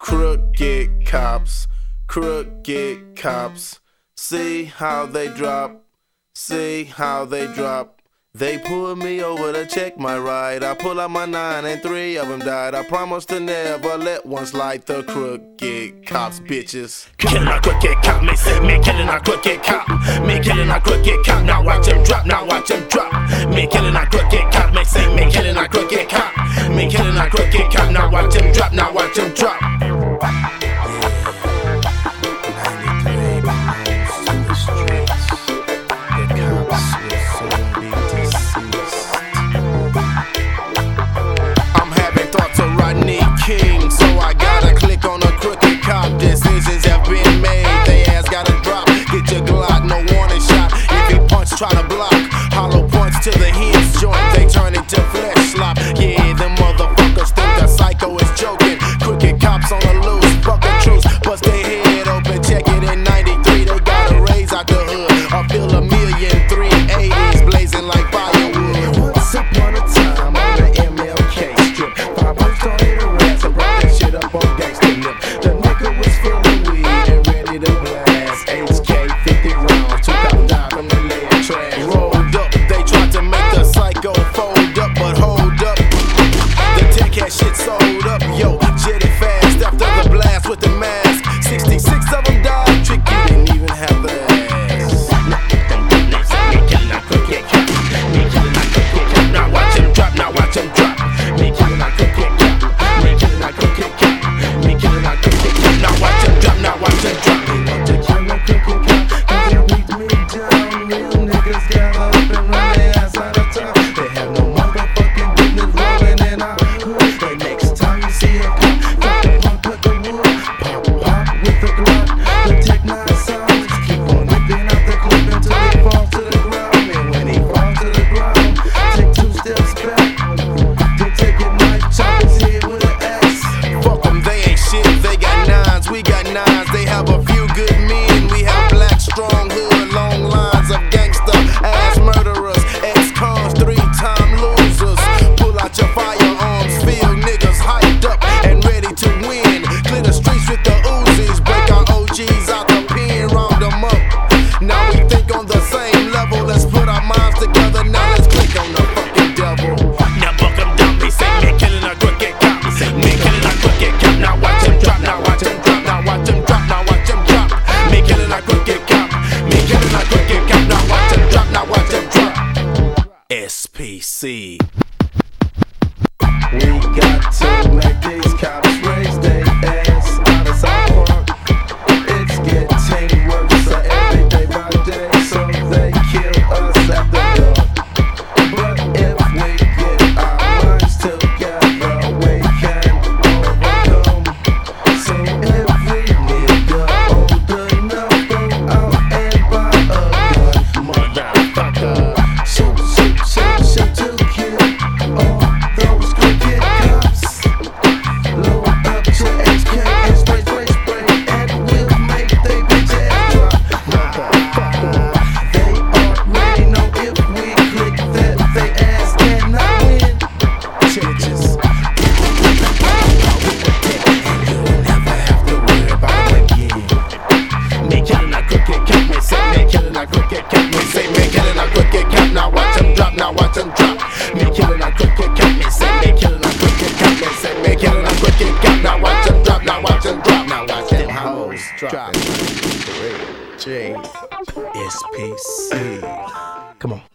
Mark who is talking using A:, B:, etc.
A: Crooked cops, crooked cops. See how they drop, see how they drop. They pulled me over to check my ride. I pull out my 9 and 3 of them died. I promise to never let one slide. The crooked cops, bitches.
B: Killing a crooked cop, me say me killing a crooked cop. Me killing a crooked cop, now watch him drop, now watch him drop. Me killing a crooked cop, me say me killing a crooked cop. Me killing a crooked cop, now watch him drop, now watch him drop.
A: King, so I gotta click on a crooked cop. Decisions have been made, they ass gotta drop. Get your Glock, no warning shot. If he punch, try to block. Hollow points to the hinge joint, they turn into flesh slop. Yeah, them motherfuckers think the psycho is joking. Crooked cops on the loose, fuck a truce. Bust their head open, check it in 93. They got a raise out the hood, I feel a million 380s blazing like firewood.
C: Once upon a time on the MLK strip, 5 boys started a rap and brought that shit up on gangsta lip. The nigga was full of weed and ready to blast. HK 50 rounds, 2009 from the lead trash.
A: Rolled up, they tried to make the psycho fold up, but hold up. The 10 cash shit sold up, yo, jetted fast after the blast with the mask. 66 of them died, trick, you didn't even have the ass.
B: Me killing a crooked cop, me killing a crooked cop, now watch him drop, now watch him drop. Me killing a crooked cop, me killing a crooked cop, me killing a crooked cop, now watch him drop, now watch him drop.
C: They want to kill a crooked cop, cause they beat me down. Real niggas gather up and run their ass out of town. They have no motherfucking business rolling in our hood. The next time you see a cop, drop the pump at the wood. Pop, pop with the Glock, the Tech 9 sounds. Keep on whipping out the clip until he falls to the ground. And when he falls to the ground, take 2 steps back. Then take your knife, chop his head with an axe.
A: Fuck them, they ain't shit, they got 9s, we got 9s. They have a few good men, we have black, strong hood, long lines of gangster, ass murderers, ex-cons, 3-time losers. Pull out your firearms, feel niggas hyped up and ready to win. Clear the streets with the Uzis, break our OGs out the pen, round them up. Now we think on the same level, let's put our minds together, now let's click on the fucking devil.
B: Now buck him down, me say me killing a crooked cop, me killing a crooked cop, now watch him drop, now watch him drop, now watch him drop, now watch him drop. Me killing a crooked cop, me killing a crooked cop, now watch him drop, now watch him drop.
A: SPC.
C: We got to make these cops raise their ass out of South Park. It's getting worse every day by day, so they kill us at the door. But if we get our minds together, we can overcome. So every nigga old enough, go out and buy a gun, motherfucker. Shoot, shoot, shoot, shoot to kill all those crooked cops. Load up your HK and spray, spray, spray, and we'll make they bitch ass drop. Motherfucker, they already know if we click that they ass cannot win. Churches, and you'll never have to worry about it again.
B: Me killing a crooked cop, me say me killing a crooked cop, me say me killing a crooked cop, now watch him drop, now watch him drop. Me killing a crooked cop, me say me killing a crooked cop, me say me killing a crooked cop, now watch him drop, now watch him drop, now watch them hoes drop.
A: J SPC. Come on.